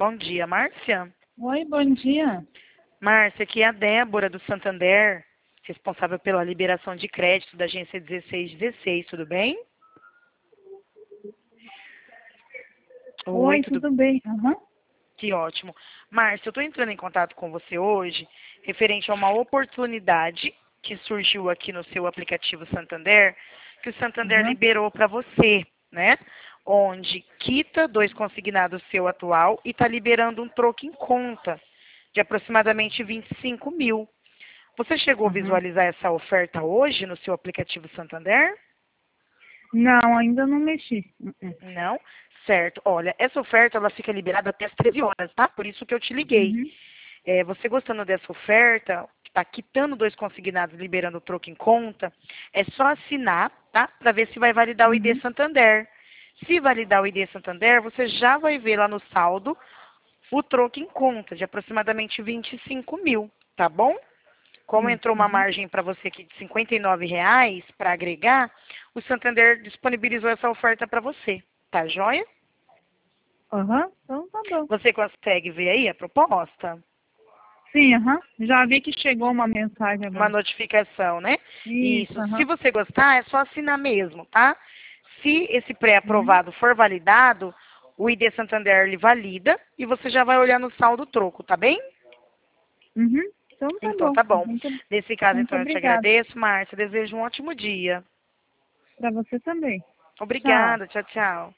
Bom dia, Márcia. Oi, bom dia. Márcia, aqui é a Débora do Santander, responsável pela liberação de crédito da agência 1616, tudo bem? Oi, Oi, tudo tudo bem? Aham. que ótimo. Márcia, eu estou entrando em contato com você hoje referente a uma oportunidade que surgiu aqui no seu aplicativo Santander, que o Santander Aham. liberou para você, né? Onde quita 2 consignados seu atual e está liberando um troco em conta de aproximadamente 25 mil. Você chegou a Aham. visualizar essa oferta hoje no seu aplicativo Santander? Não, ainda não mexi. Não? Certo. Olha, essa oferta ela fica liberada até as 13 horas, tá? Por isso que eu te liguei. Uhum. Você gostando dessa oferta, que está quitando 2 consignados, liberando o troco em conta, é só assinar, tá? Para ver se vai validar o ID Uhum. Santander. Se validar o ID Santander, você já vai ver lá no saldo o troco em conta de aproximadamente 25 mil, tá bom? Como Sim. entrou uma Uhum. margem para você aqui de R$ 59 para agregar, o Santander disponibilizou essa oferta para você, tá joia? Aham. Então tá bom. Você consegue ver aí a proposta? Sim, aham. Já vi que chegou uma mensagem Uma agora. notificação, né? Isso, Isso. Se aham. você gostar, é só assinar mesmo, tá? Se esse Uhum. pré-aprovado for validado, o ID Santander ele valida e você já vai olhar no saldo troco, tá bem? Uhum. Então tá Então bom. tá bom. Muito, Nesse caso, muito então, eu te obrigada. agradeço, Márcia. Desejo um ótimo dia. Para você também. Tchau. Obrigada. Tchau, tchau.